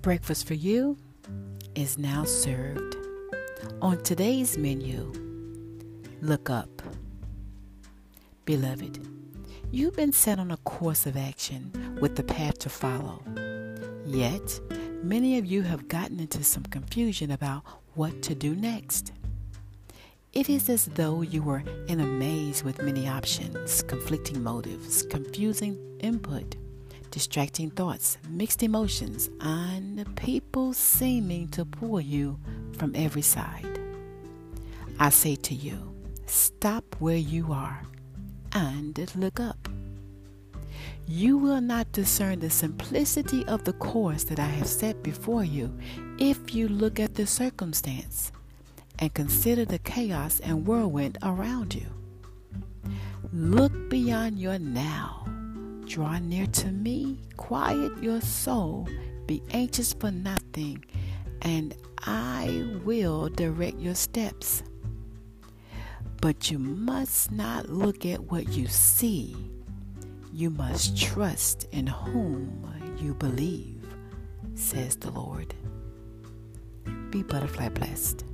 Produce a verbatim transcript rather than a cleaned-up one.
Breakfast for you is now served. On today's menu, look up. Beloved, you've been set on a course of action with the path to follow. Yet, many of you have gotten into some confusion about what to do next. It is as though you were in a maze with many options, conflicting motives, confusing input, distracting thoughts, mixed emotions, and people seeming to pull you from every side. I say to you, stop where you are and look up. You will not discern the simplicity of the course that I have set before you if you look at the circumstance and consider the chaos and whirlwind around you. Look beyond your now. Draw near to me, quiet your soul, be anxious for nothing, and I will direct your steps. But you must not look at what you see. You must trust in whom you believe, says the Lord. Be butterfly blessed.